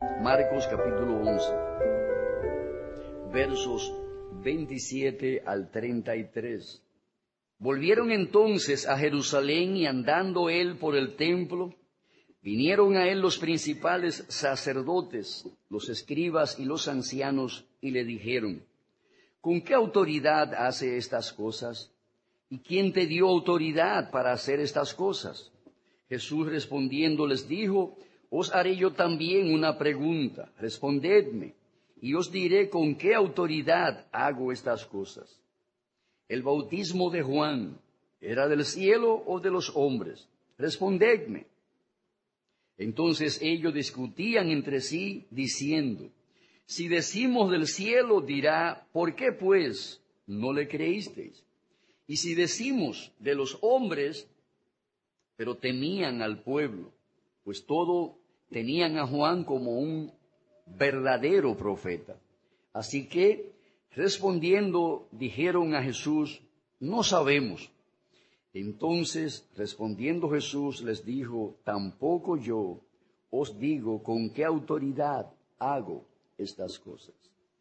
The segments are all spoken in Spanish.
Marcos capítulo 11, versos 27 al 33. Volvieron entonces a Jerusalén y andando él por el templo, vinieron a él los principales sacerdotes, los escribas y los ancianos, y le dijeron: ¿Con qué autoridad hace estas cosas? ¿Y quién te dio autoridad para hacer estas cosas? Jesús respondiendo les dijo: Os haré yo también una pregunta, respondedme, y os diré con qué autoridad hago estas cosas. ¿El bautismo de Juan era del cielo o de los hombres? Respondedme. Entonces ellos discutían entre sí, diciendo: Si decimos del cielo, dirá, ¿por qué pues no le creísteis? Y si decimos de los hombres, pero temían al pueblo, pues todo tenían a Juan como un verdadero profeta. Así que, respondiendo, dijeron a Jesús: No sabemos. Entonces, respondiendo Jesús, les dijo: Tampoco yo os digo con qué autoridad hago estas cosas.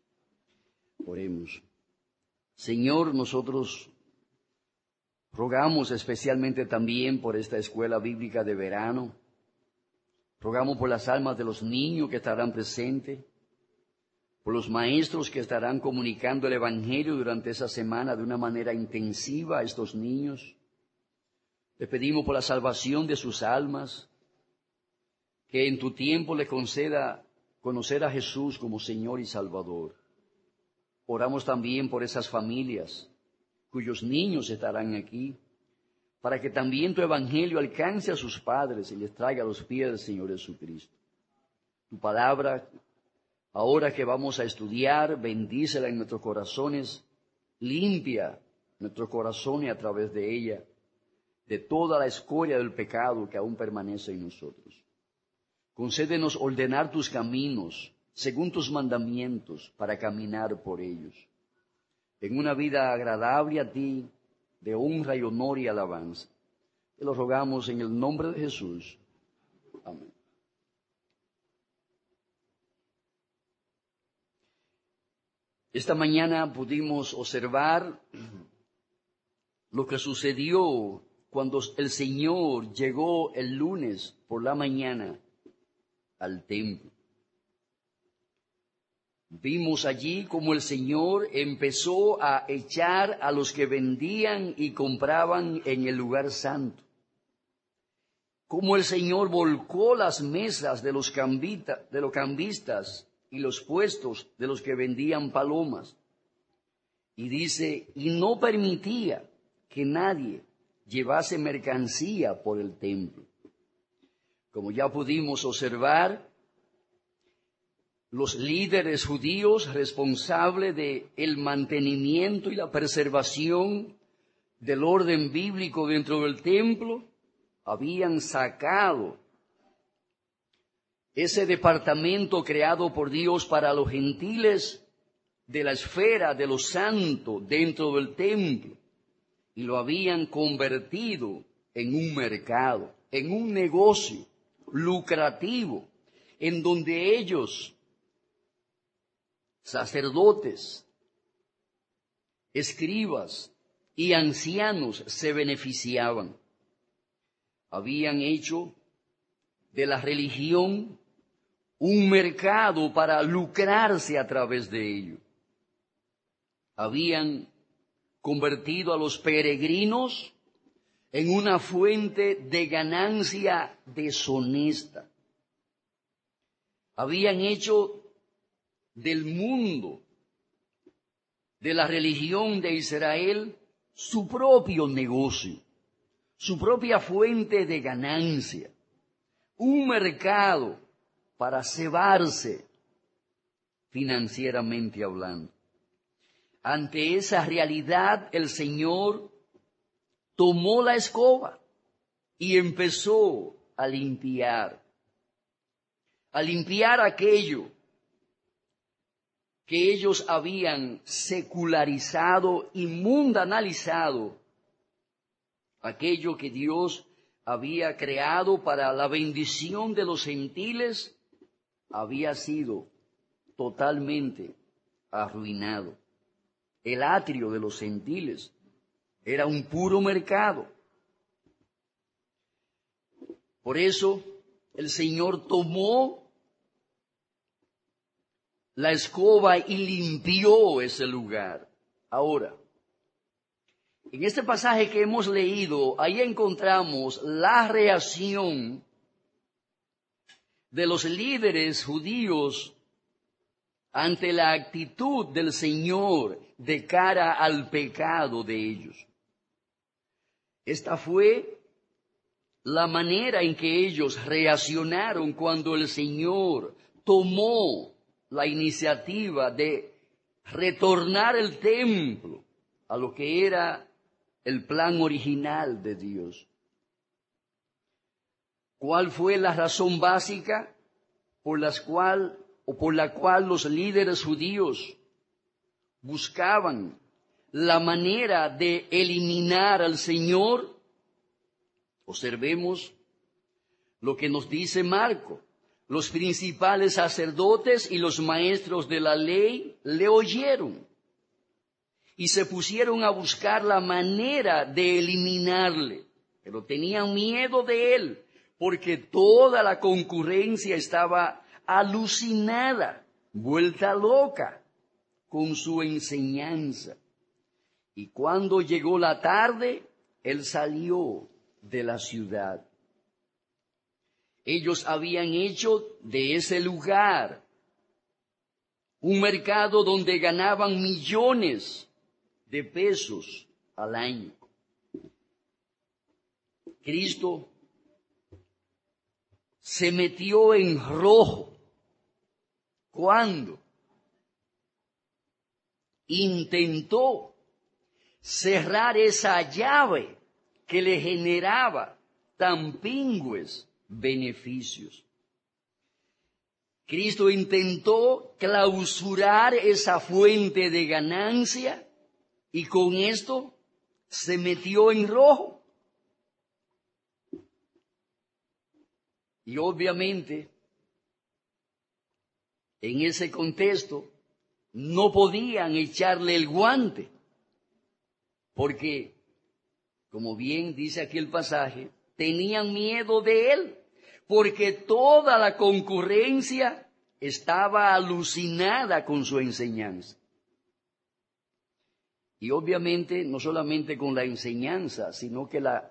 Oremos. Señor, nosotros rogamos especialmente también por esta escuela bíblica de verano. Rogamos por las almas de los niños que estarán presentes, por los maestros que estarán comunicando el Evangelio durante esa semana de una manera intensiva a estos niños. Te pedimos por la salvación de sus almas, que en tu tiempo les conceda conocer a Jesús como Señor y Salvador. Oramos también por esas familias cuyos niños estarán aquí, para que también tu Evangelio alcance a sus padres y les traiga a los pies del Señor Jesucristo. Tu palabra, ahora que vamos a estudiar, bendícela en nuestros corazones, limpia nuestros corazones a través de ella, de toda la escoria del pecado que aún permanece en nosotros. Concédenos ordenar tus caminos según tus mandamientos para caminar por ellos, en una vida agradable a ti, de honra y honor y alabanza. Te lo rogamos en el nombre de Jesús. Amén. Esta mañana pudimos observar lo que sucedió cuando el Señor llegó el lunes por la mañana al templo. Vimos allí cómo el Señor empezó a echar a los que vendían y compraban en el lugar santo. Cómo el Señor volcó las mesas de los cambistas y los puestos de los que vendían palomas. Y dice, y no permitía que nadie llevase mercancía por el templo. Como ya pudimos observar, los líderes judíos responsables del mantenimiento y la preservación del orden bíblico dentro del templo habían sacado ese departamento creado por Dios para los gentiles de la esfera de lo santo dentro del templo y lo habían convertido en un mercado, en un negocio lucrativo, en donde ellos, sacerdotes, escribas y ancianos, se beneficiaban. Habían hecho de la religión un mercado para lucrarse a través de ello. Habían convertido a los peregrinos en una fuente de ganancia deshonesta. Habían hecho del mundo, de la religión de Israel, su propio negocio, su propia fuente de ganancia, un mercado para cebarse financieramente hablando. Ante esa realidad, el Señor tomó la escoba y empezó a limpiar aquello que ellos habían secularizado y mundanalizado, aquello que Dios había creado para la bendición de los gentiles, había sido totalmente arruinado. El atrio de los gentiles era un puro mercado. Por eso el Señor tomó la escoba y limpió ese lugar. Ahora, en este pasaje que hemos leído, ahí encontramos la reacción de los líderes judíos ante la actitud del Señor de cara al pecado de ellos. Esta fue la manera en que ellos reaccionaron cuando el Señor tomó la iniciativa de retornar el templo a lo que era el plan original de Dios. ¿Cuál fue la razón básica por la cual los líderes judíos buscaban la manera de eliminar al Señor? Observemos lo que nos dice Marcos. Los principales sacerdotes y los maestros de la ley le oyeron y se pusieron a buscar la manera de eliminarle, pero tenían miedo de él porque toda la concurrencia estaba alucinada, vuelta loca con su enseñanza. Y cuando llegó la tarde, él salió de la ciudad. Ellos habían hecho de ese lugar un mercado donde ganaban millones de pesos al año. Cristo se metió en rojo cuando intentó cerrar esa llave que le generaba tan pingües beneficios. Cristo intentó clausurar esa fuente de ganancia y con esto se metió en rojo. Y obviamente, en ese contexto, no podían echarle el guante, porque, como bien dice aquí el pasaje, tenían miedo de él, porque toda la concurrencia estaba alucinada con su enseñanza. Y obviamente, no solamente con la enseñanza, sino que la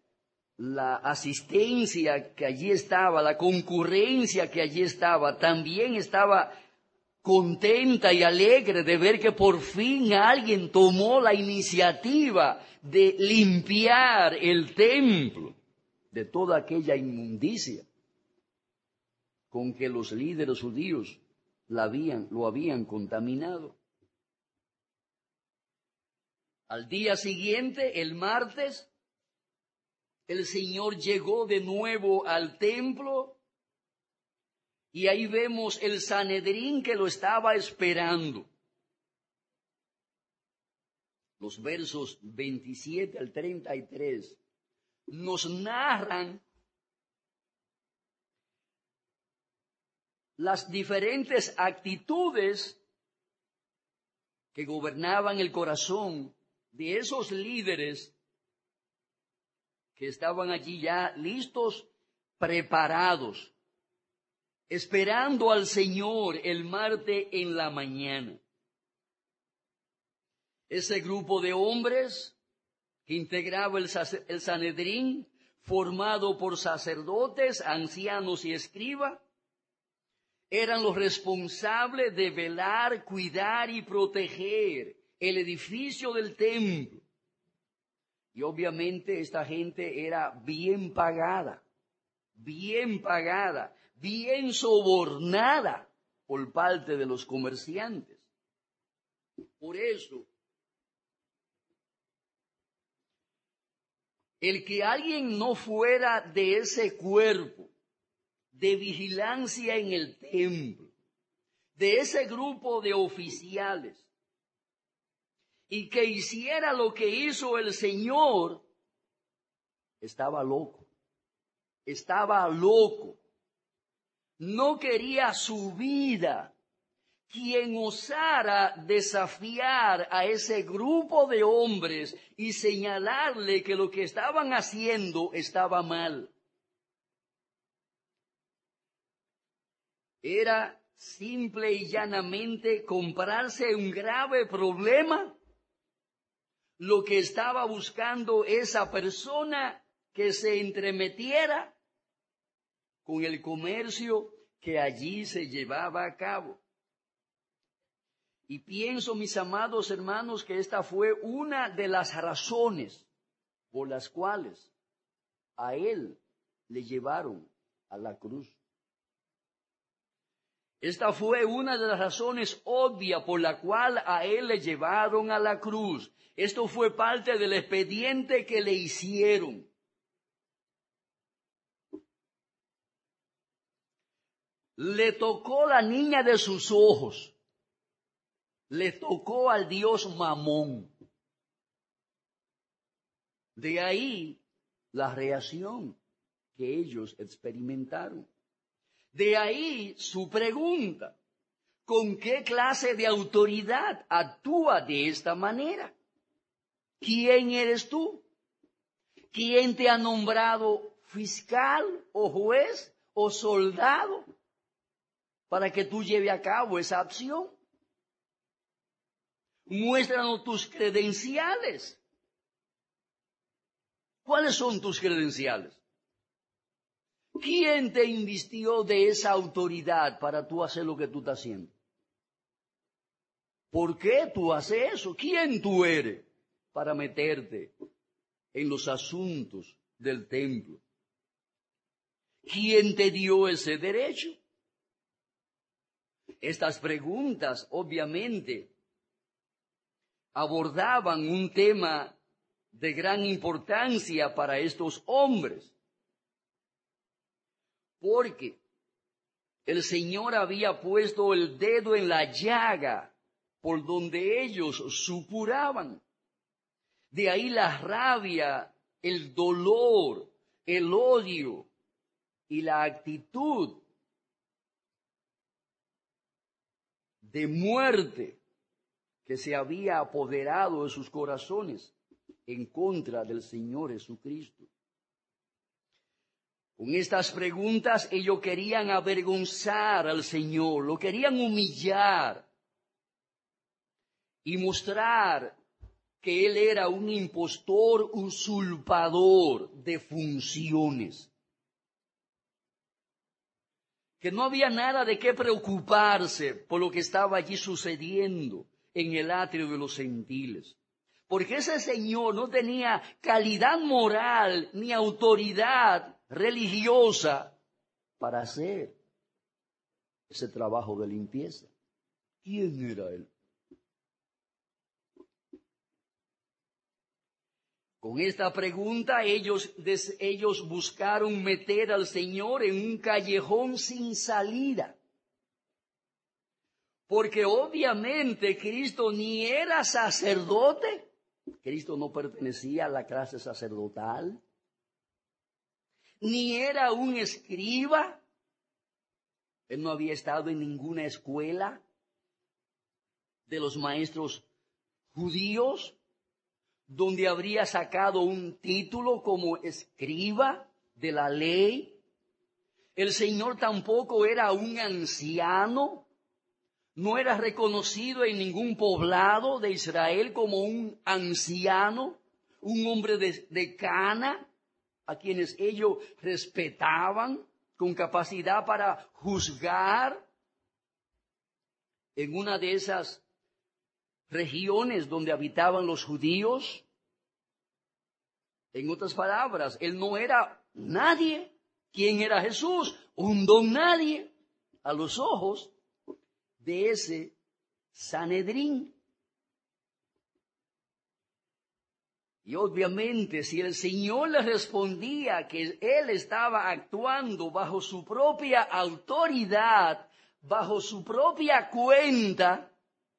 asistencia que allí estaba, la concurrencia que allí estaba, también estaba contenta y alegre de ver que por fin alguien tomó la iniciativa de limpiar el templo de toda aquella inmundicia con que los líderes judíos lo habían contaminado. Al día siguiente, el martes, el Señor llegó de nuevo al templo y ahí vemos el Sanedrín que lo estaba esperando. Los versos 27 al 33 nos narran las diferentes actitudes que gobernaban el corazón de esos líderes que estaban allí ya listos, preparados, esperando al Señor el martes en la mañana. Ese grupo de hombres que integraba el Sanedrín, formado por sacerdotes, ancianos y escribas, eran los responsables de velar, cuidar y proteger el edificio del templo. Y obviamente esta gente era bien pagada, bien sobornada por parte de los comerciantes. Por eso, el que alguien no fuera de ese cuerpo de vigilancia en el templo, de ese grupo de oficiales, y que hiciera lo que hizo el Señor, estaba loco. no quería su vida. Quien osara desafiar a ese grupo de hombres y señalarle que lo que estaban haciendo estaba mal. Era simple y llanamente comprarse un grave problema. Lo que estaba buscando esa persona que se entremetiera con el comercio que allí se llevaba a cabo. Y pienso, mis amados hermanos, que esta fue una de las razones por las cuales a él le llevaron a la cruz. Esta fue una de las razones obvias por la cual a él le llevaron a la cruz. Esto fue parte del expediente que le hicieron. Le tocó la niña de sus ojos. Le tocó al dios Mamón. De ahí la reacción que ellos experimentaron. De ahí su pregunta: ¿con qué clase de autoridad actúa de esta manera? ¿Quién eres tú? ¿Quién te ha nombrado fiscal o juez o soldado para que tú lleves a cabo esa acción? Muéstranos tus credenciales. ¿Cuáles son tus credenciales? ¿Quién te invistió de esa autoridad para tú hacer lo que tú estás haciendo? ¿Por qué tú haces eso? ¿Quién tú eres para meterte en los asuntos del templo? ¿Quién te dio ese derecho? Estas preguntas, obviamente, abordaban un tema de gran importancia para estos hombres, porque el Señor había puesto el dedo en la llaga por donde ellos supuraban. De ahí la rabia, el dolor, el odio y la actitud de muerte que se había apoderado de sus corazones en contra del Señor Jesucristo. Con estas preguntas ellos querían avergonzar al Señor, lo querían humillar y mostrar que Él era un impostor, usurpador de funciones. Que no había nada de qué preocuparse por lo que estaba allí sucediendo en el atrio de los gentiles. Porque ese señor no tenía calidad moral ni autoridad religiosa para hacer ese trabajo de limpieza. ¿Quién era él? Con esta pregunta ellos buscaron meter al Señor en un callejón sin salida. Porque obviamente Cristo ni era sacerdote. Cristo no pertenecía a la clase sacerdotal. Ni era un escriba. Él no había estado en ninguna escuela de los maestros judíos, donde habría sacado un título como escriba de la ley. El Señor tampoco era un anciano, no era reconocido en ningún poblado de Israel como un anciano, un hombre de cana, a quienes ellos respetaban con capacidad para juzgar en una de esas regiones donde habitaban los judíos. En otras palabras, él no era nadie. ¿Quién era Jesús? Un don nadie a los ojos de ese Sanedrín. Y obviamente, si el Señor le respondía que él estaba actuando bajo su propia autoridad, bajo su propia cuenta,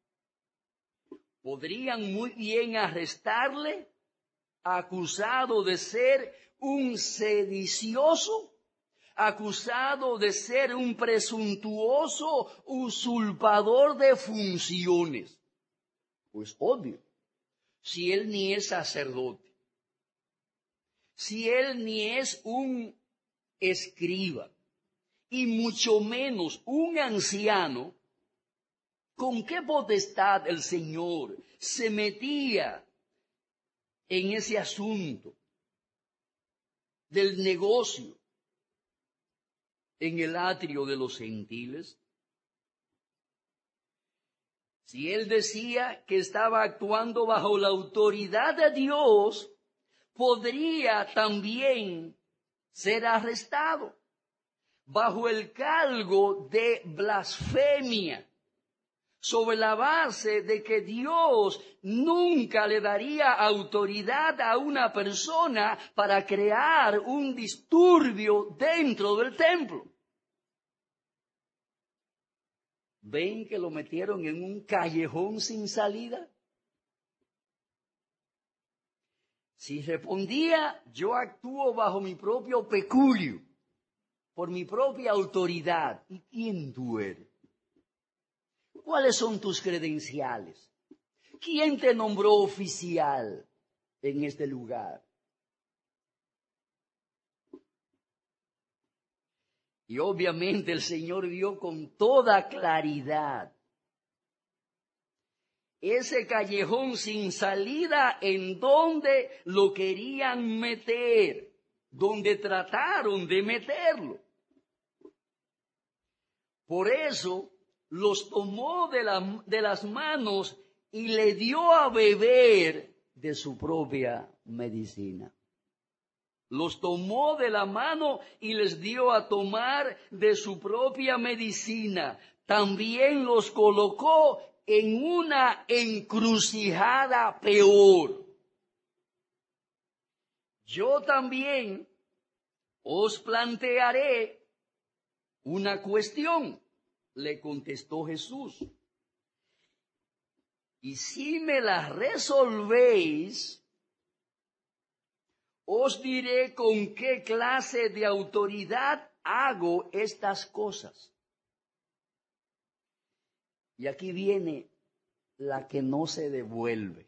podrían muy bien arrestarle, acusado de ser un sedicioso, acusado de ser un presuntuoso usurpador de funciones. Pues obvio, si él ni es sacerdote, si él ni es un escriba, y mucho menos un anciano, ¿con qué potestad el Señor se metía en ese asunto del negocio en el atrio de los gentiles? Si él decía que estaba actuando bajo la autoridad de Dios, podría también ser arrestado bajo el cargo de blasfemia, sobre la base de que Dios nunca le daría autoridad a una persona para crear un disturbio dentro del templo. ¿Ven que lo metieron en un callejón sin salida? Si respondía, yo actúo bajo mi propio peculio, por mi propia autoridad. ¿Y quién tú eres? ¿Cuáles son tus credenciales? ¿Quién te nombró oficial en este lugar? Y obviamente el Señor vio con toda claridad ese callejón sin salida en donde lo querían meter, donde trataron de meterlo. Por eso los tomó de las manos y le dio a beber de su propia medicina. Los tomó de la mano y les dio a tomar de su propia medicina. También los colocó en una encrucijada peor. Yo también os plantearé una cuestión, le contestó Jesús. Y si me la resolvéis, os diré con qué clase de autoridad hago estas cosas. Y aquí viene la que no se devuelve.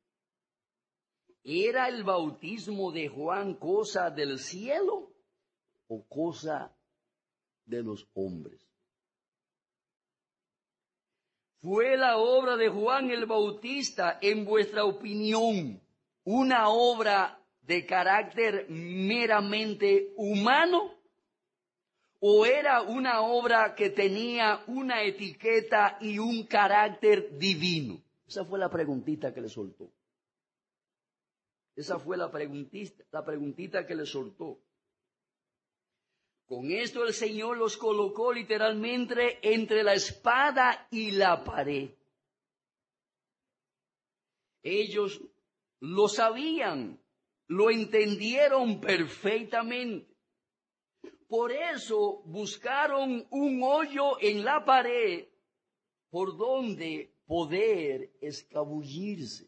¿Era el bautismo de Juan cosa del cielo o cosa de los hombres? ¿Fue la obra de Juan el Bautista, en vuestra opinión, una obra de carácter meramente humano? ¿O era una obra que tenía una etiqueta y un carácter divino? Esa fue la preguntita que le soltó. Esa fue la preguntita que le soltó. Con esto el Señor los colocó literalmente entre la espada y la pared. Ellos lo sabían, lo entendieron perfectamente. Por eso buscaron un hoyo en la pared por donde poder escabullirse.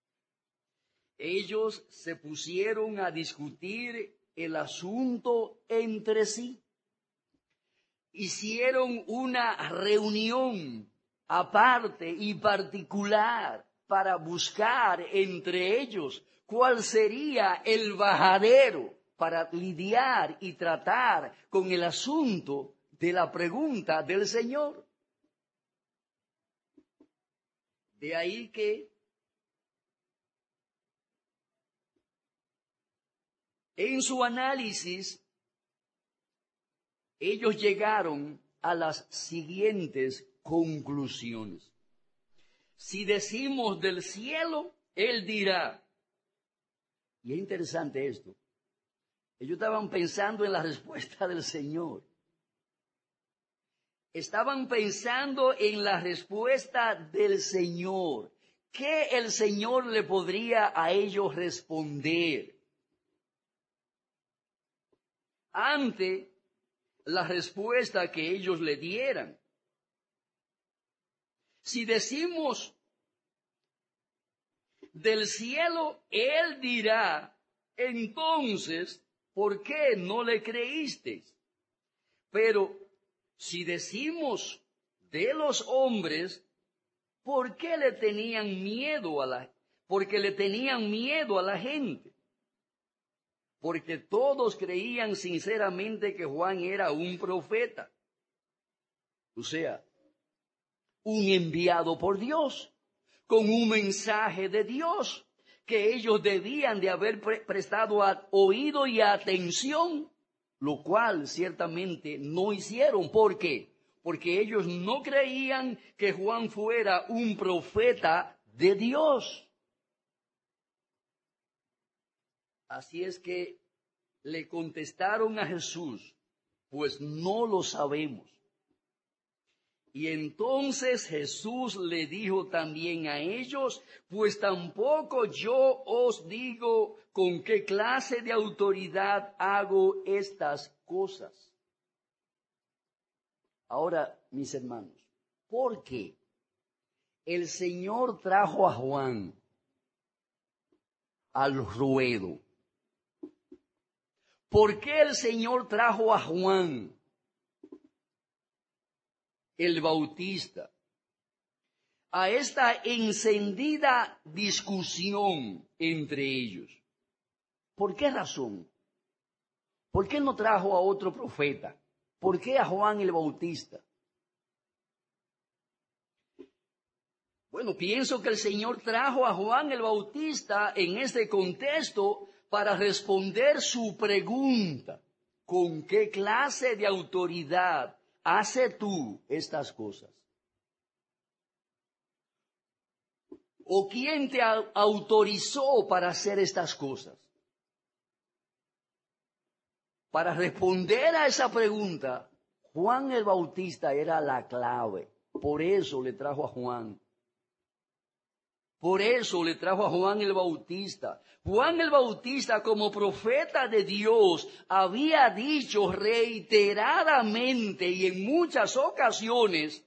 Ellos se pusieron a discutir el asunto entre sí. Hicieron una reunión aparte y particular para buscar entre ellos cuál sería el bajadero para lidiar y tratar con el asunto de la pregunta del Señor. De ahí que en su análisis ellos llegaron a las siguientes conclusiones. Si decimos del cielo, él dirá, y es interesante esto, ellos estaban pensando en la respuesta del Señor. Estaban pensando en la respuesta del Señor. ¿Qué el Señor le podría a ellos responder ante la respuesta que ellos le dieran? Si decimos del cielo, él dirá, entonces, ¿por qué no le creísteis? Pero si decimos de los hombres, ¿por qué le tenían miedo porque le tenían miedo a la gente? Porque todos creían sinceramente que Juan era un profeta. O sea, un enviado por Dios, con un mensaje de Dios, que ellos debían de haber prestado oído y atención, lo cual ciertamente no hicieron. ¿Por qué? Porque ellos no creían que Juan fuera un profeta de Dios. Así es que le contestaron a Jesús, pues no lo sabemos. Y entonces Jesús le dijo también a ellos, pues tampoco yo os digo con qué clase de autoridad hago estas cosas. Ahora, mis hermanos, ¿por qué el Señor trajo a Juan al ruedo? ¿Por qué el Señor trajo a Juan el Bautista a esta encendida discusión entre ellos? ¿Por qué razón? ¿Por qué no trajo a otro profeta? ¿Por qué a Juan el Bautista? Bueno, pienso que el Señor trajo a Juan el Bautista en este contexto para responder su pregunta: ¿con qué clase de autoridad haces tú estas cosas? ¿O quién te autorizó para hacer estas cosas? Para responder a esa pregunta, Juan el Bautista era la clave. Por eso le trajo a Juan. Por eso le trajo a Juan el Bautista. Juan el Bautista, como profeta de Dios, había dicho reiteradamente y en muchas ocasiones: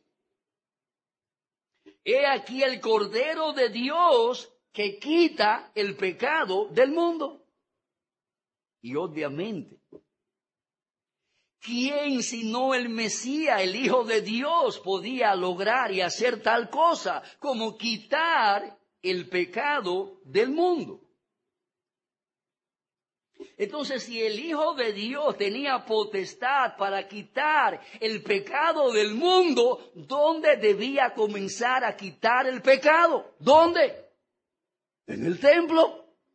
he aquí el Cordero de Dios que quita el pecado del mundo. Y obviamente, ¿quién sino el Mesías, el Hijo de Dios, podía lograr y hacer tal cosa como quitar el pecado del mundo? Entonces, si el Hijo de Dios tenía potestad para quitar el pecado del mundo, ¿dónde debía comenzar a quitar el pecado? ¿Dónde? En el templo.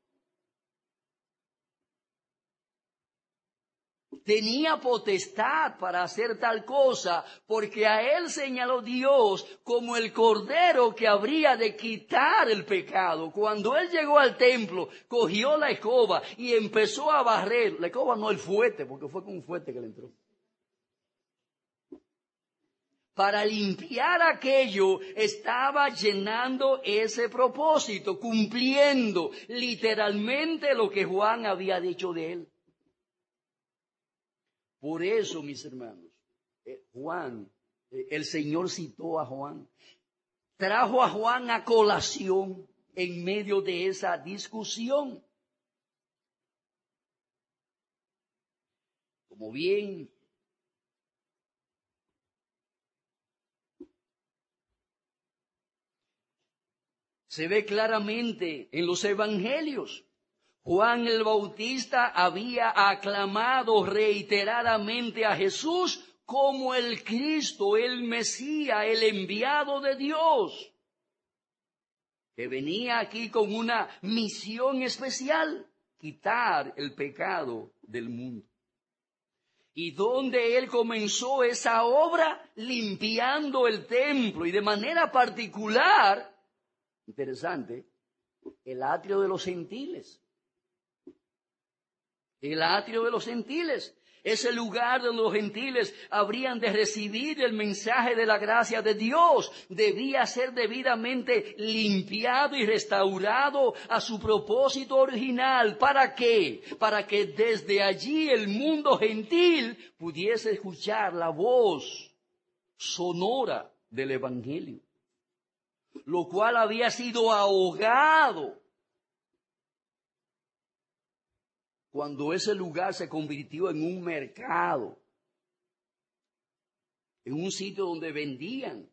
Tenía potestad para hacer tal cosa, porque a él señaló Dios como el Cordero que habría de quitar el pecado. Cuando él llegó al templo, cogió la escoba y empezó a barrer. La escoba no, el fuete, porque fue con un fuete que le entró. Para limpiar aquello, estaba llenando ese propósito, cumpliendo literalmente lo que Juan había dicho de él. Por eso, mis hermanos, el Señor citó a Juan, trajo a Juan a colación en medio de esa discusión. Como bien se ve claramente en los evangelios, Juan el Bautista había aclamado reiteradamente a Jesús como el Cristo, el Mesías, el enviado de Dios, que venía aquí con una misión especial: quitar el pecado del mundo. ¿Y dónde él comenzó esa obra? Limpiando el templo, y de manera particular, interesante, el atrio de los gentiles. El atrio de los gentiles, ese lugar donde los gentiles habrían de recibir el mensaje de la gracia de Dios, debía ser debidamente limpiado y restaurado a su propósito original. ¿Para qué? Para que desde allí el mundo gentil pudiese escuchar la voz sonora del Evangelio, lo cual había sido ahogado cuando ese lugar se convirtió en un mercado en un sitio donde vendían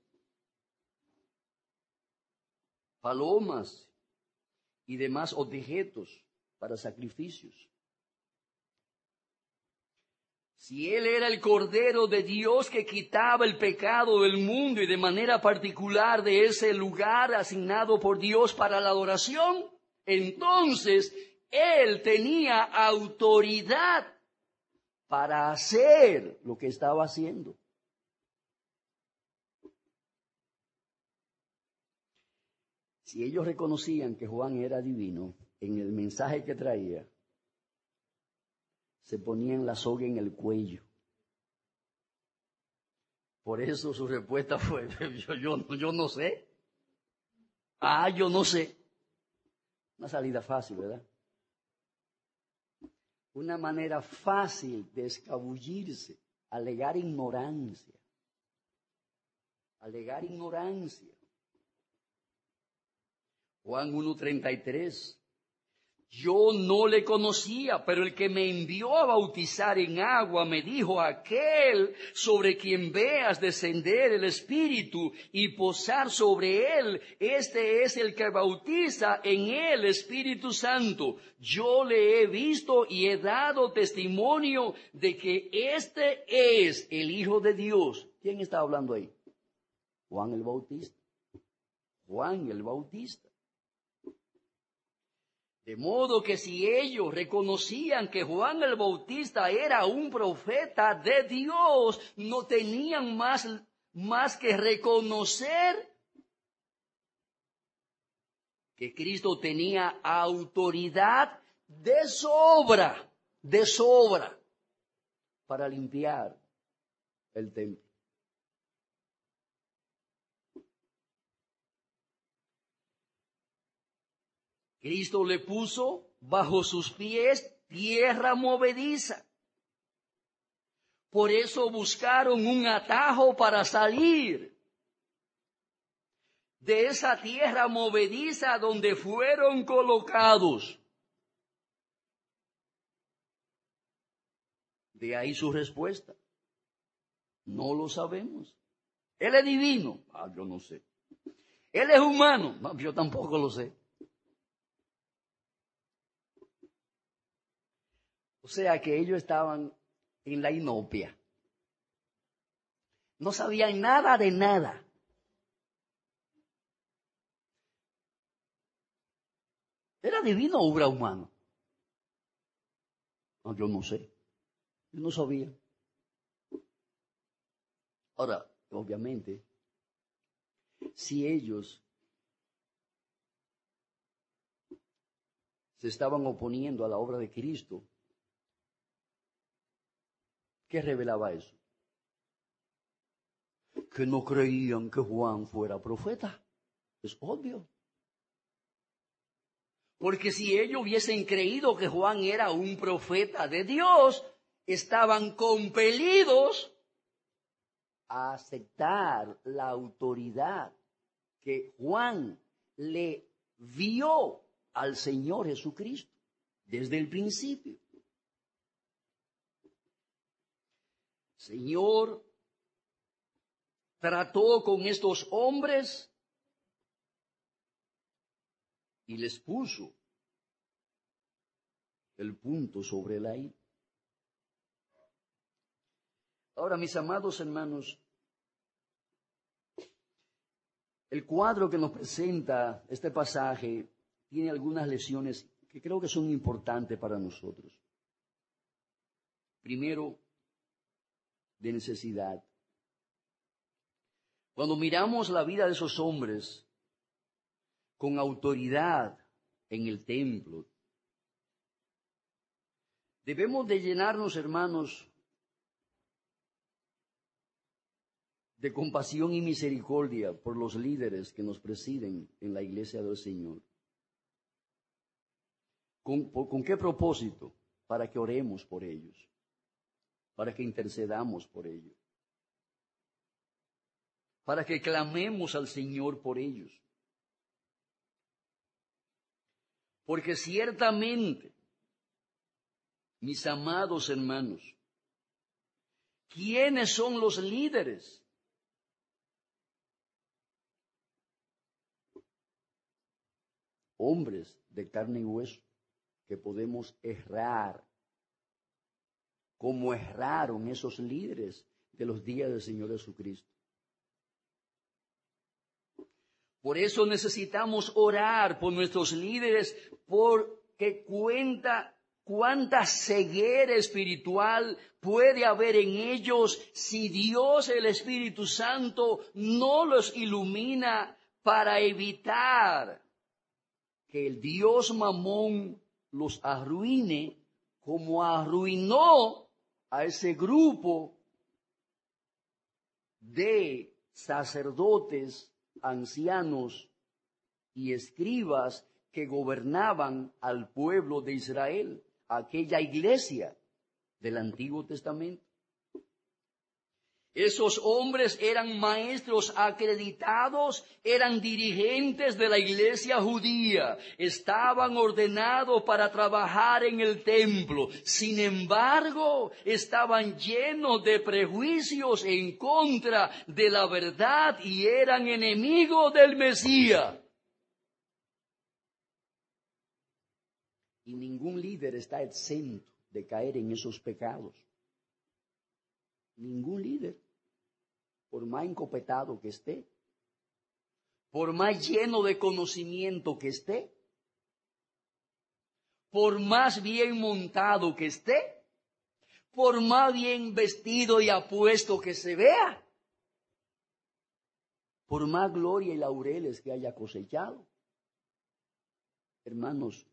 palomas y demás objetos para sacrificios. Si Él era el Cordero de Dios que quitaba el pecado del mundo y de manera particular de ese lugar asignado por Dios para la adoración, entonces Él tenía autoridad para hacer lo que estaba haciendo. Si ellos reconocían que Juan era divino en el mensaje que traía, se ponían la soga en el cuello. Por eso su respuesta fue, yo no sé. Yo no sé. Una salida fácil, ¿verdad? Una manera fácil de escabullirse, alegar ignorancia. Alegar ignorancia. Juan 1:33. Yo no le conocía, pero el que me envió a bautizar en agua me dijo, aquel sobre quien veas descender el Espíritu y posar sobre él, este es el que bautiza en el Espíritu Santo. Yo le he visto y he dado testimonio de que este es el Hijo de Dios. ¿Quién está hablando ahí? Juan el Bautista. Juan el Bautista. De modo que si ellos reconocían que Juan el Bautista era un profeta de Dios, no tenían más que reconocer que Cristo tenía autoridad de sobra, para limpiar el templo. Cristo le puso bajo sus pies tierra movediza. Por eso buscaron un atajo para salir de esa tierra movediza donde fueron colocados. De ahí su respuesta. No lo sabemos. Él es divino. Yo no sé. Él es humano. Yo tampoco lo sé. O sea que ellos estaban en la inopia. No sabían nada de nada. ¿Era divino o obra humana? Yo no sé. Yo no sabía. Ahora, obviamente, si ellos se estaban oponiendo a la obra de Cristo, ¿qué revelaba eso? Que no creían que Juan fuera profeta. Es obvio. Porque si ellos hubiesen creído que Juan era un profeta de Dios, estaban compelidos a aceptar la autoridad que Juan le vio al Señor Jesucristo desde el principio. Señor trató con estos hombres y les puso el punto sobre la I. Ahora, mis amados hermanos, el cuadro que nos presenta este pasaje tiene algunas lecciones que creo que son importantes para nosotros. Primero, de necesidad. Cuando miramos la vida de esos hombres con autoridad en el templo, debemos de llenarnos, hermanos, de compasión y misericordia por los líderes que nos presiden en la iglesia del Señor. ¿Con qué propósito? Para que oremos por ellos, para que intercedamos por ellos, para que clamemos al Señor por ellos. Porque ciertamente, mis amados hermanos, ¿quiénes son los líderes hombres de carne y hueso, que podemos errar, como erraron esos líderes de los días del Señor Jesucristo. Por eso necesitamos orar por nuestros líderes, porque cuánta ceguera espiritual puede haber en ellos si Dios, el Espíritu Santo, no los ilumina para evitar que el Dios Mamón los arruine, como arruinó a ese grupo de sacerdotes, ancianos y escribas que gobernaban al pueblo de Israel, aquella iglesia del Antiguo Testamento. Esos hombres eran maestros acreditados, eran dirigentes de la iglesia judía, estaban ordenados para trabajar en el templo. Sin embargo, estaban llenos de prejuicios en contra de la verdad y eran enemigos del Mesías. Y ningún líder está exento de caer en esos pecados. Ningún líder, por más encopetado que esté, por más lleno de conocimiento que esté, por más bien montado que esté, por más bien vestido y apuesto que se vea, por más gloria y laureles que haya cosechado. Hermanos,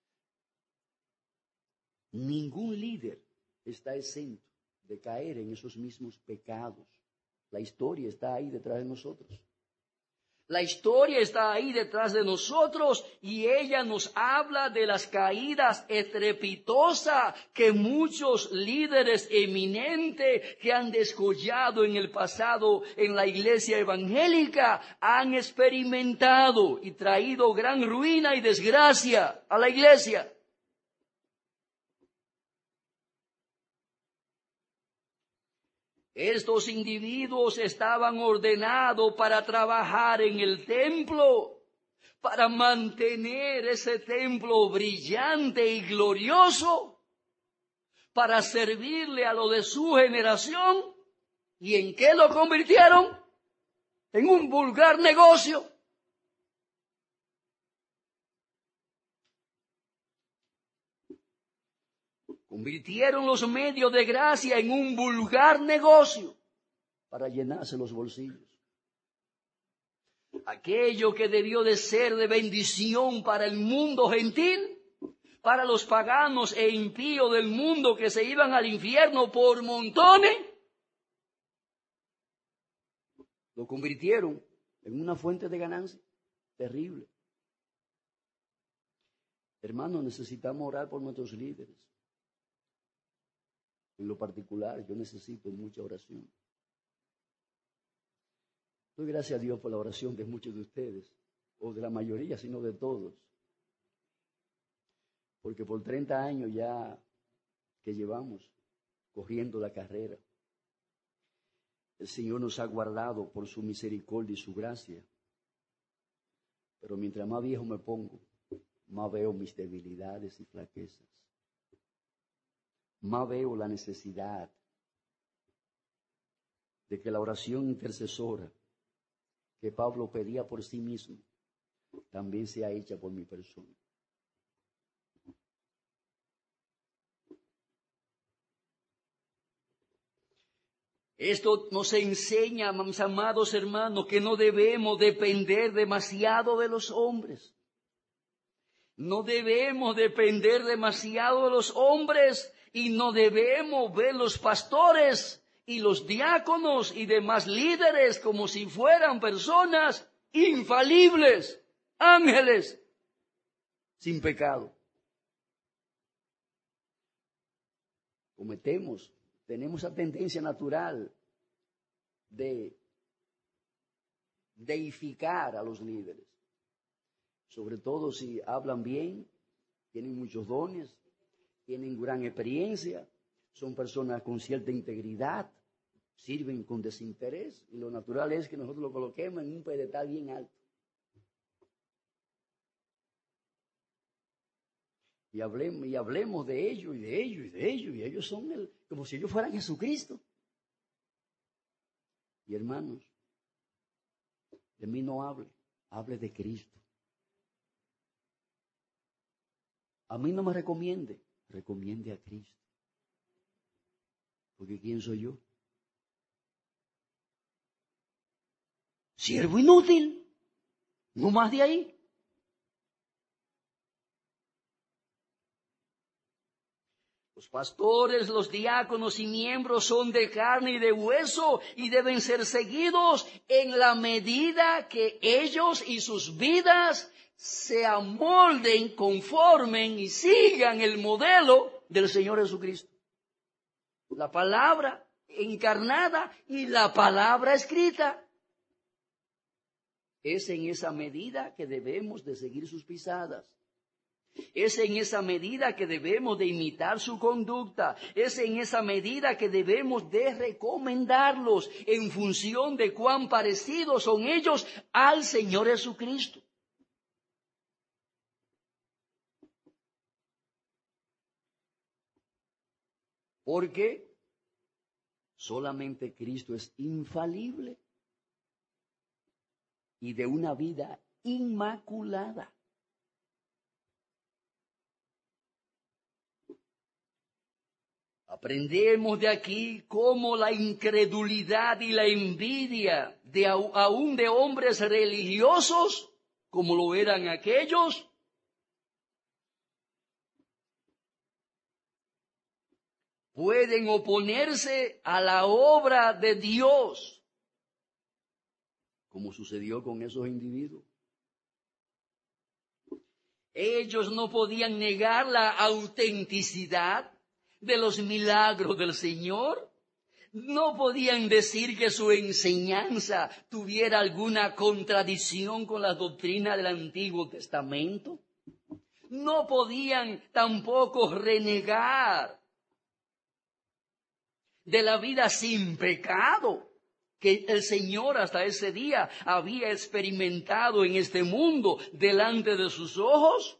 ningún líder está exento de caer en esos mismos pecados. La historia está ahí detrás de nosotros. La historia está ahí detrás de nosotros y ella nos habla de las caídas estrepitosas que muchos líderes eminentes que han descollado en el pasado en la iglesia evangélica han experimentado y traído gran ruina y desgracia a la iglesia. Estos individuos estaban ordenados para trabajar en el templo, para mantener ese templo brillante y glorioso, para servirle a lo de su generación. ¿Y en qué lo convirtieron? En un vulgar negocio. Convirtieron los medios de gracia en un vulgar negocio para llenarse los bolsillos. Aquello que debió de ser de bendición para el mundo gentil, para los paganos e impíos del mundo que se iban al infierno por montones, lo convirtieron en una fuente de ganancia terrible. Hermanos, necesitamos orar por nuestros líderes. En lo particular, yo necesito mucha oración. Doy gracias a Dios por la oración de muchos de ustedes, o de la mayoría, sino de todos. Porque por 30 años ya que llevamos corriendo la carrera, el Señor nos ha guardado por su misericordia y su gracia. Pero mientras más viejo me pongo, más veo mis debilidades y flaquezas. Más veo la necesidad de que la oración intercesora que Pablo pedía por sí mismo también sea hecha por mi persona. Esto nos enseña, mis amados hermanos, que no debemos depender demasiado de los hombres. No debemos depender demasiado de los hombres. Y no debemos ver los pastores y los diáconos y demás líderes como si fueran personas infalibles, ángeles, sin pecado. Tenemos esa tendencia natural de deificar a los líderes, sobre todo si hablan bien, tienen muchos dones, tienen gran experiencia, son personas con cierta integridad, sirven con desinterés, y lo natural es que nosotros lo coloquemos en un pedestal bien alto. y hablemos de ellos y de ellos y de ellos, y ellos son como si ellos fueran Jesucristo. Y hermanos, de mí no hable de Cristo. A mí no me recomiende a Cristo. Porque ¿quién soy yo? Siervo inútil, no más de ahí. Los pastores, los diáconos y miembros son de carne y de hueso y deben ser seguidos en la medida que ellos y sus vidas se amolden, conformen y sigan el modelo del Señor Jesucristo. La palabra encarnada y la palabra escrita. Es en esa medida que debemos de seguir sus pisadas. Es en esa medida que debemos de imitar su conducta. Es en esa medida que debemos de recomendarlos en función de cuán parecidos son ellos al Señor Jesucristo. Porque solamente Cristo es infalible y de una vida inmaculada. Aprendemos de aquí cómo la incredulidad y la envidia aún de hombres religiosos, como lo eran aquellos, pueden oponerse a la obra de Dios, como sucedió con esos individuos. Ellos no podían negar la autenticidad de los milagros del Señor. No podían decir que su enseñanza tuviera alguna contradicción con la doctrina del Antiguo Testamento. No podían tampoco renegar de la vida sin pecado que el Señor hasta ese día había experimentado en este mundo delante de sus ojos.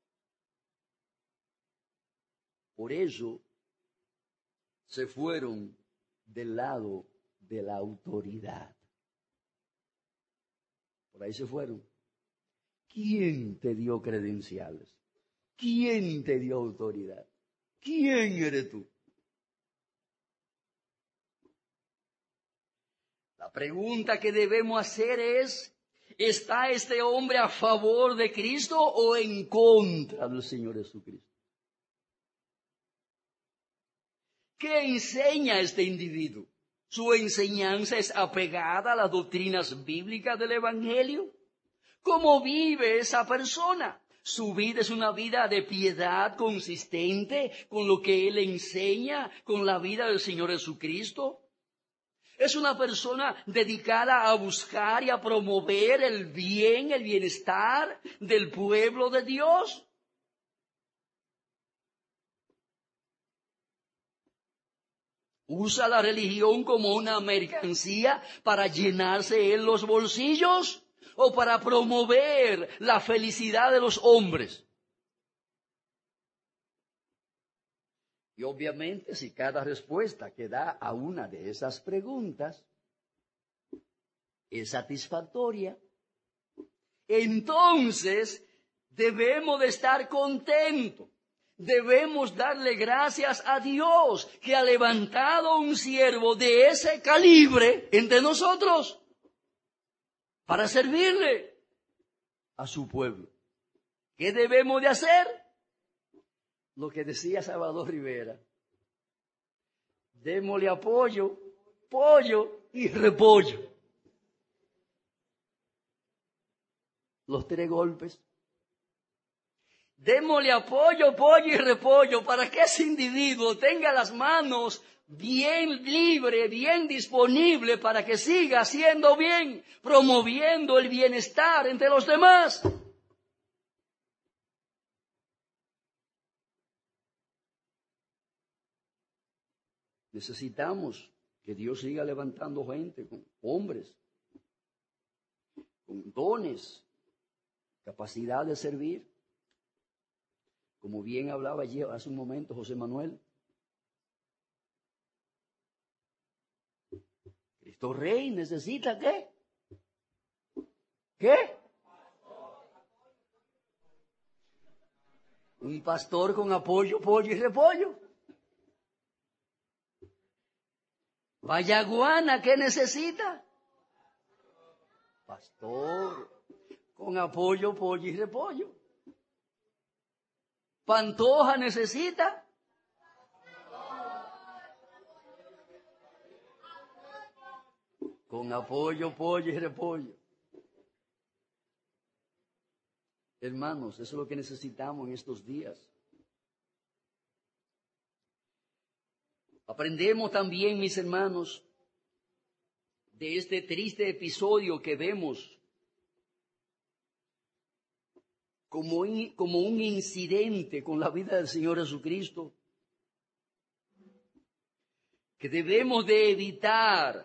Por eso se fueron del lado de la autoridad. Por ahí se fueron. ¿Quién te dio credenciales? ¿Quién te dio autoridad? ¿Quién eres tú? La pregunta que debemos hacer es, ¿está este hombre a favor de Cristo o en contra del Señor Jesucristo? ¿Qué enseña este individuo? ¿Su enseñanza es apegada a las doctrinas bíblicas del Evangelio? ¿Cómo vive esa persona? ¿Su vida es una vida de piedad consistente con lo que él enseña, con la vida del Señor Jesucristo? ¿Es una persona dedicada a buscar y a promover el bien, el bienestar del pueblo de Dios? ¿Usa la religión como una mercancía para llenarse en los bolsillos o para promover la felicidad de los hombres? Y obviamente, si cada respuesta que da a una de esas preguntas es satisfactoria, entonces debemos de estar contentos. Debemos darle gracias a Dios que ha levantado un siervo de ese calibre entre nosotros para servirle a su pueblo. ¿Qué debemos de hacer? Lo que decía Salvador Rivera. Démosle apoyo, pollo y repollo. Los 3 golpes. Démosle apoyo, pollo y repollo para que ese individuo tenga las manos bien libres, bien disponibles para que siga haciendo bien, promoviendo el bienestar entre los demás. Necesitamos que Dios siga levantando gente, con hombres, con dones, capacidad de servir. Como bien hablaba allí hace un momento José Manuel. Cristo Rey necesita ¿qué? ¿Qué? Un pastor con apoyo, pollo y repollo. Vallaguana, ¿qué necesita? Pastor con apoyo, pollo y repollo. Pantoja necesita. Con apoyo, pollo y repollo. Hermanos, eso es lo que necesitamos en estos días. Aprendemos también, mis hermanos, de este triste episodio que vemos como un incidente con la vida del Señor Jesucristo, que debemos de evitar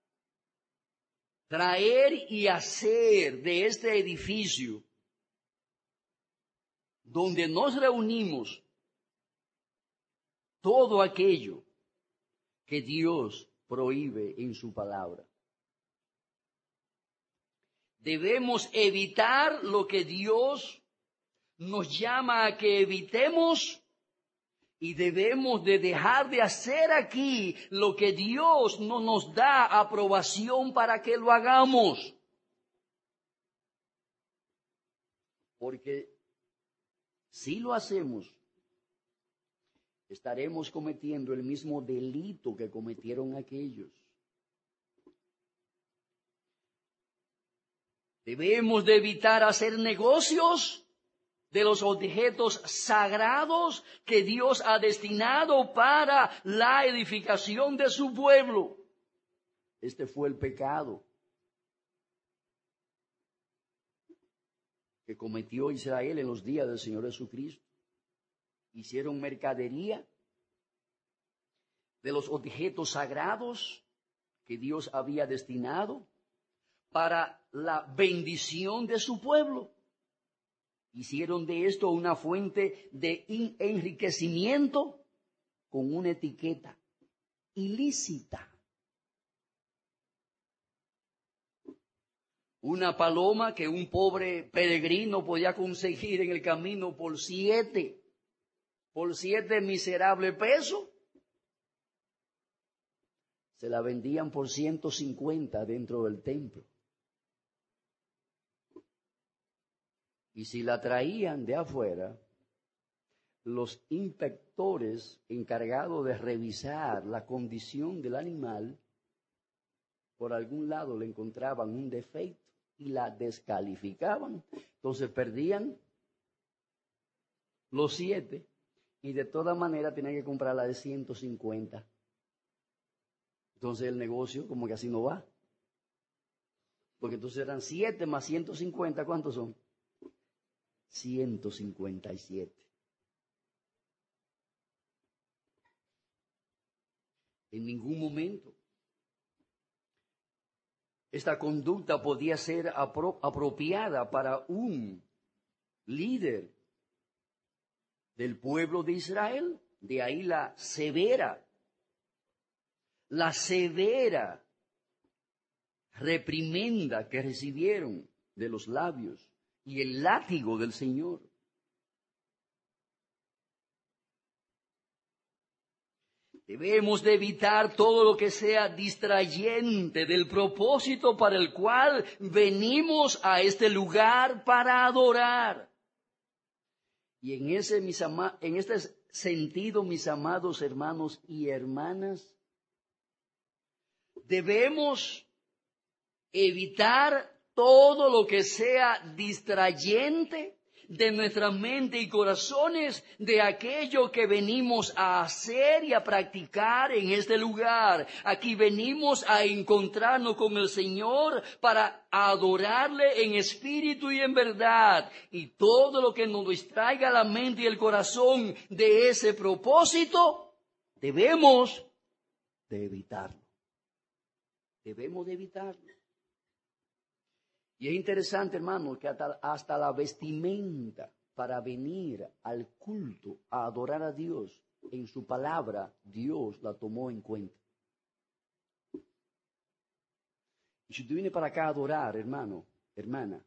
traer y hacer de este edificio donde nos reunimos todo aquello que Dios prohíbe en su palabra. Debemos evitar lo que Dios nos llama a que evitemos y debemos de dejar de hacer aquí lo que Dios no nos da aprobación para que lo hagamos. Porque si lo hacemos, estaremos cometiendo el mismo delito que cometieron aquellos. Debemos de evitar hacer negocios de los objetos sagrados que Dios ha destinado para la edificación de su pueblo. Este fue el pecado que cometió Israel en los días del Señor Jesucristo. Hicieron mercadería de los objetos sagrados que Dios había destinado para la bendición de su pueblo. Hicieron de esto una fuente de enriquecimiento con una etiqueta ilícita. Una paloma que un pobre peregrino podía conseguir en el camino por 7 miserables pesos, se la vendían por 150 dentro del templo. Y si la traían de afuera, los inspectores encargados de revisar la condición del animal, por algún lado le encontraban un defecto y la descalificaban. Entonces perdían los 7 y de todas maneras tenían que comprar la de 150. Entonces el negocio como que así no va. Porque entonces eran 7 más 150, ¿cuántos son? 157. En ningún momento esta conducta podía ser apropiada para un líder del pueblo de Israel. De ahí la severa reprimenda que recibieron de los labios y el látigo del Señor. Debemos de evitar todo lo que sea distrayente del propósito para el cual venimos a este lugar para adorar. Y en este sentido, mis amados hermanos y hermanas, debemos evitar todo lo que sea distrayente de nuestra mente y corazones de aquello que venimos a hacer y a practicar en este lugar. Aquí venimos a encontrarnos con el Señor para adorarle en espíritu y en verdad. Y todo lo que nos distraiga la mente y el corazón de ese propósito, debemos de evitarlo. Debemos de evitarlo. Y es interesante, hermano, que hasta la vestimenta para venir al culto, a adorar a Dios, en su palabra, Dios la tomó en cuenta. Y si tú vienes para acá a adorar, hermano, hermana,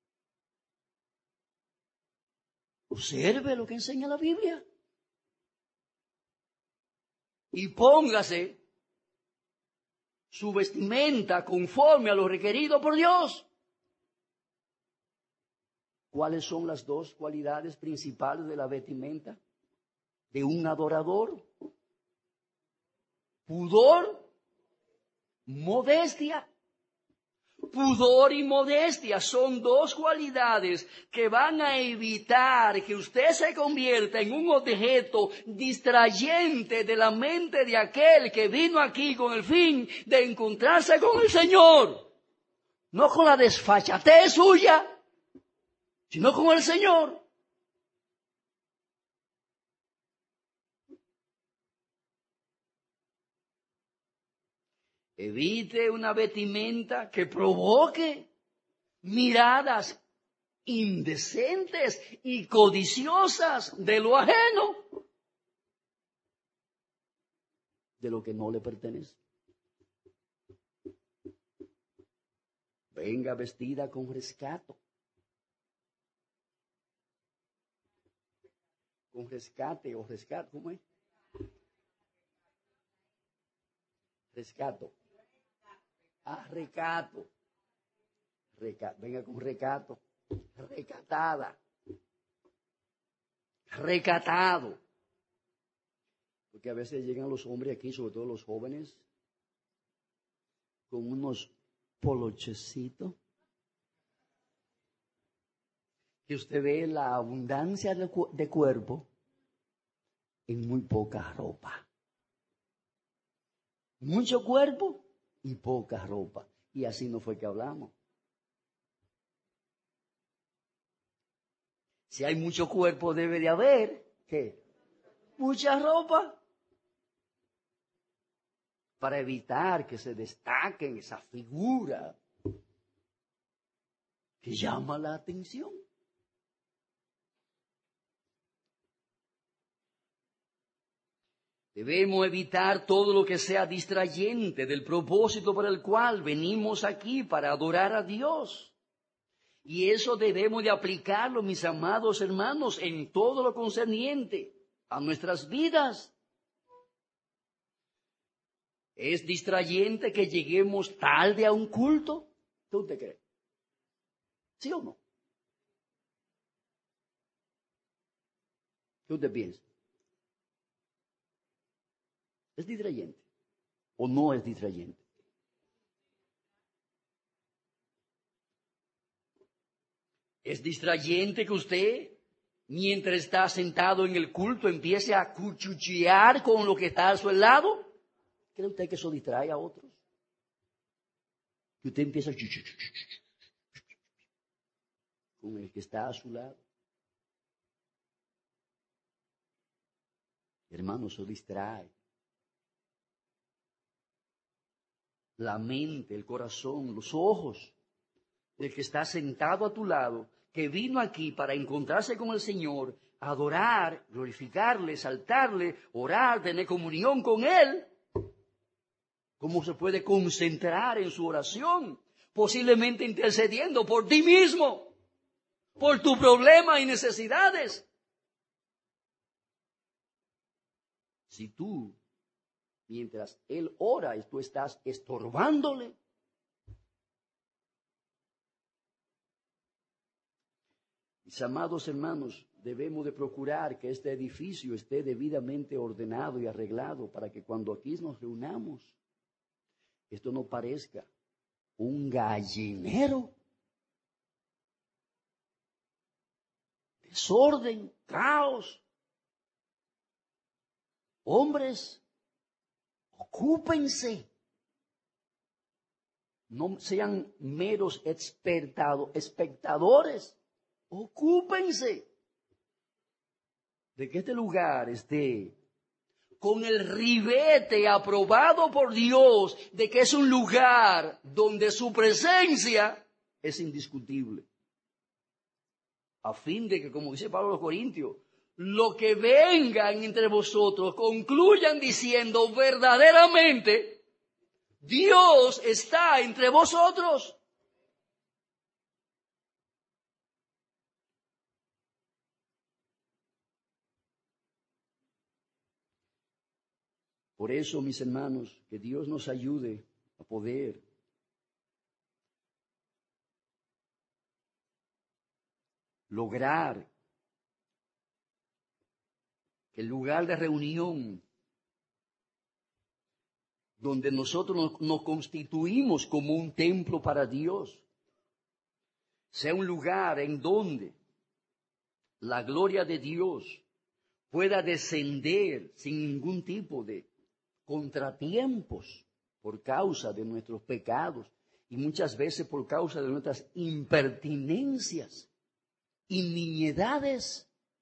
observe lo que enseña la Biblia. Y póngase su vestimenta conforme a lo requerido por Dios. ¿Cuáles son las dos cualidades principales de la vestimenta de un adorador? Pudor, modestia. Pudor y modestia son dos cualidades que van a evitar que usted se convierta en un objeto distrayente de la mente de aquel que vino aquí con el fin de encontrarse con el Señor. No con la desfachatez suya, sino con el Señor. Evite una vestimenta que provoque miradas indecentes y codiciosas de lo ajeno, de lo que no le pertenece. Venga vestida con rescato. Con rescate o rescato, ¿cómo es? Rescato. Recato. Venga con recato. Recatada. Recatado. Porque a veces llegan los hombres aquí, sobre todo los jóvenes, con unos polochecitos. Que usted ve la abundancia de cuerpo en muy poca ropa. Mucho cuerpo y poca ropa. Y así no fue que hablamos. Si hay mucho cuerpo, debe de haber, ¿qué? Mucha ropa. Para evitar que se destaquen esa figura que llama la atención. Debemos evitar todo lo que sea distrayente del propósito para el cual venimos aquí, para adorar a Dios. Y eso debemos de aplicarlo, mis amados hermanos, en todo lo concerniente a nuestras vidas. ¿Es distrayente que lleguemos tarde a un culto? ¿Qué usted cree? ¿Sí o no? ¿Qué usted piensa? ¿Es distrayente o no es distrayente? ¿Es distrayente que usted, mientras está sentado en el culto, empiece a cuchuchear con lo que está a su lado? ¿Cree usted que eso distrae a otros? Que usted empieza con el que está a su lado. Hermano, eso distrae. La mente, el corazón, los ojos del que está sentado a tu lado, que vino aquí para encontrarse con el Señor, adorar, glorificarle, exaltarle, orar, tener comunión con Él. ¿Cómo se puede concentrar en su oración? Posiblemente intercediendo por ti mismo, por tu problema y necesidades. Si tú, mientras Él ora y tú estás estorbándole, mis amados hermanos, debemos de procurar que este edificio esté debidamente ordenado y arreglado para que cuando aquí nos reunamos, esto no parezca un gallinero. Desorden, caos. Hombres, ocúpense. No sean meros espectadores. Ocúpense de que este lugar esté con el ribete aprobado por Dios de que es un lugar donde su presencia es indiscutible. a fin de que, como dice Pablo a los Corintios, lo que vengan entre vosotros concluyan diciendo verdaderamente, Dios está entre vosotros. Por eso, mis hermanos, que Dios nos ayude a poder lograr que el lugar de reunión donde nosotros nos constituimos como un templo para Dios sea un lugar en donde la gloria de Dios pueda descender sin ningún tipo de contratiempos por causa de nuestros pecados y muchas veces por causa de nuestras impertinencias y niñedades.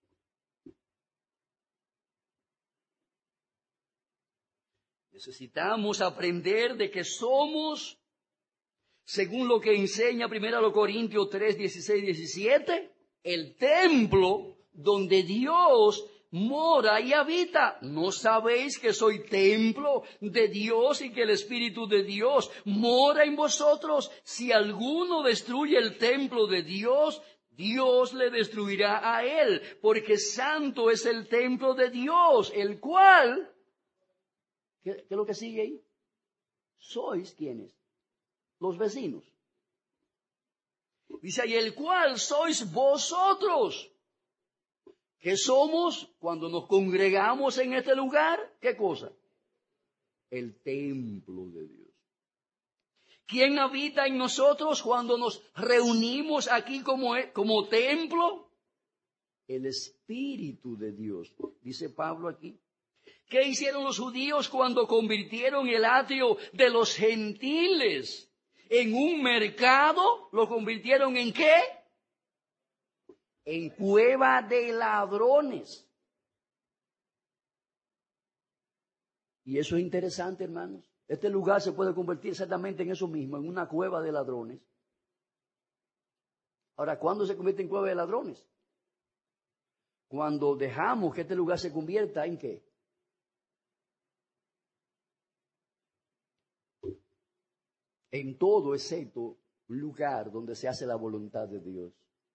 Necesitamos aprender de que somos, según lo que enseña 1 Corintios 3, 16, 17, el templo donde Dios mora y habita. ¿No sabéis que soy templo de Dios y que el Espíritu de Dios mora en vosotros? Si alguno destruye el templo de Dios, Dios le destruirá a él, porque santo es el templo de Dios, el cual, ¿qué es lo que sigue ahí? ¿Sois quiénes? Los vecinos. Dice, y el cual sois vosotros. ¿Qué somos cuando nos congregamos en este lugar? ¿Qué cosa? El templo de Dios. ¿Quién habita en nosotros cuando nos reunimos aquí como templo? El Espíritu de Dios. Dice Pablo aquí. ¿Qué hicieron los judíos cuando convirtieron el atrio de los gentiles en un mercado? ¿Lo convirtieron en qué? En cueva de ladrones. Y eso es interesante, hermanos. Este lugar se puede convertir exactamente en eso mismo, en una cueva de ladrones. Ahora, ¿cuándo se convierte en cueva de ladrones? Cuando dejamos que este lugar se convierta en ¿qué? En todo excepto un lugar donde se hace la voluntad de Dios.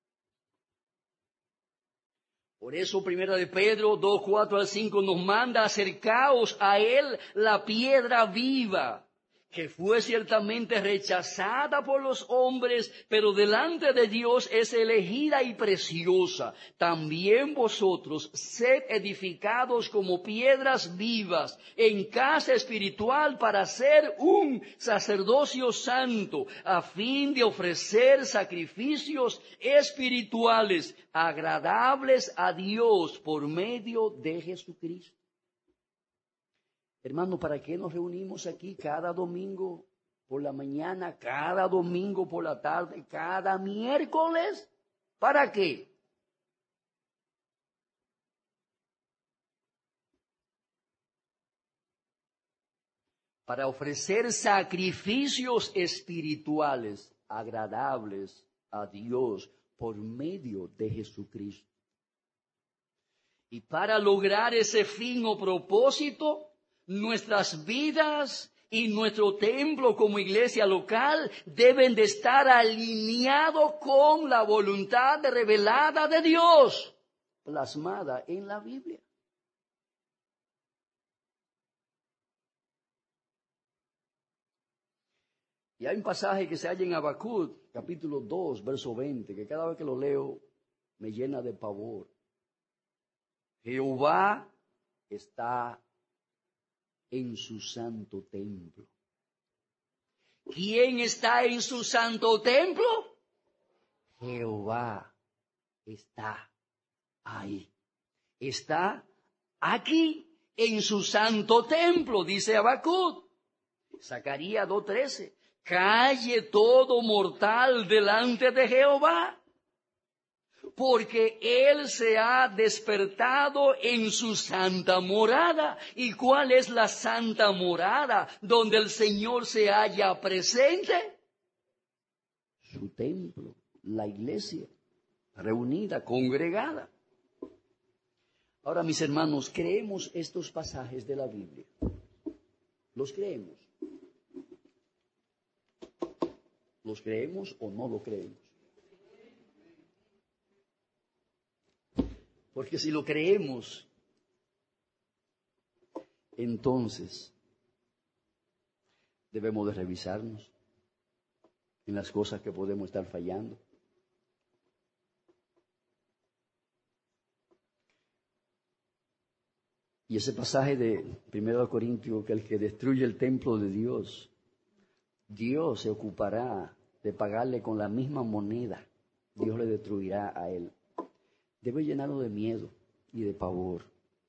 Por eso, 1 de Pedro 2, 4 al 5 nos manda acercaos a él la piedra viva, que fue ciertamente rechazada por los hombres, pero delante de Dios es elegida y preciosa. También vosotros sed edificados como piedras vivas en casa espiritual para ser un sacerdocio santo, a fin de ofrecer sacrificios espirituales agradables a Dios por medio de Jesucristo. Hermano, ¿para qué nos reunimos aquí cada domingo por la mañana, cada domingo por la tarde, cada miércoles? ¿Para qué? Para ofrecer sacrificios espirituales agradables a Dios por medio de Jesucristo. Y para lograr ese fin o propósito, nuestras vidas y nuestro templo como iglesia local deben de estar alineados con la voluntad revelada de Dios, plasmada en la Biblia. Y hay un pasaje que se halla en Habacuc, capítulo 2, verso 20, que cada vez que lo leo me llena de pavor. Jehová está en su santo templo. ¿Quién está en su santo templo? Jehová está ahí. Está aquí en su santo templo, dice Habacuc. Zacarías 2:13. Calle todo mortal delante de Jehová, porque Él se ha despertado en su santa morada. ¿Y cuál es la santa morada donde el Señor se halla presente? Su templo, la iglesia. reunida, congregada. Ahora, mis hermanos, ¿creemos estos pasajes de la Biblia? ¿Los creemos? ¿Los creemos o no lo creemos? Porque si lo creemos, entonces debemos de revisarnos en las cosas que podemos estar fallando. Y ese pasaje de 1 Corintios, que el que destruye el templo de Dios, Dios se ocupará de pagarle con la misma moneda. Dios le destruirá a él. Debe llenarlo de miedo y de pavor.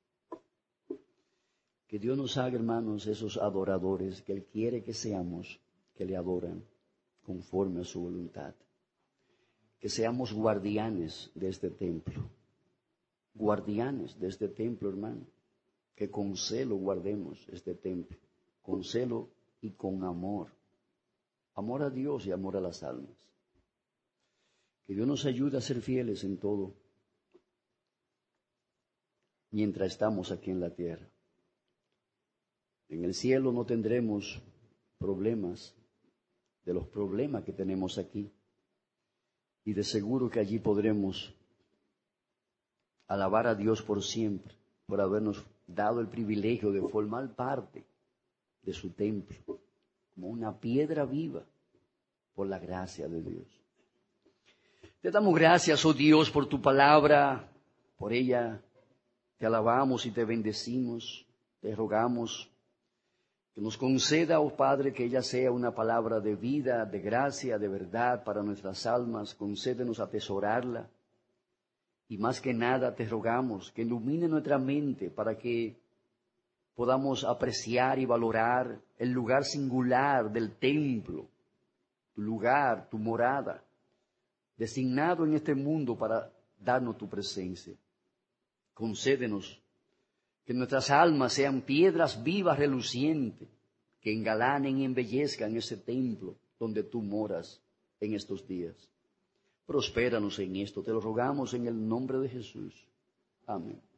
Que Dios nos haga, hermanos, esos adoradores que Él quiere que seamos, que le adoran conforme a su voluntad. Que seamos guardianes de este templo. Guardianes de este templo, hermano. Que con celo guardemos este templo. Con celo y con amor. Amor a Dios y amor a las almas. Que Dios nos ayude a ser fieles en todo, mientras estamos aquí en la tierra. En el cielo no tendremos problemas de los problemas que tenemos aquí. Y de seguro que allí podremos alabar a Dios por siempre, por habernos dado el privilegio de formar parte de su templo, como una piedra viva, por la gracia de Dios. Te damos gracias, oh Dios, por tu palabra, por ella te alabamos y te bendecimos, te rogamos que nos conceda, oh Padre, que ella sea una palabra de vida, de gracia, de verdad para nuestras almas. Concédenos atesorarla. Y más que nada te rogamos que ilumine nuestra mente para que podamos apreciar y valorar el lugar singular del templo, tu lugar, tu morada, designado en este mundo para darnos tu presencia. Concédenos que nuestras almas sean piedras vivas relucientes, que engalanen y embellezcan ese templo donde tú moras en estos días. Prospéranos en esto, te lo rogamos en el nombre de Jesús. Amén.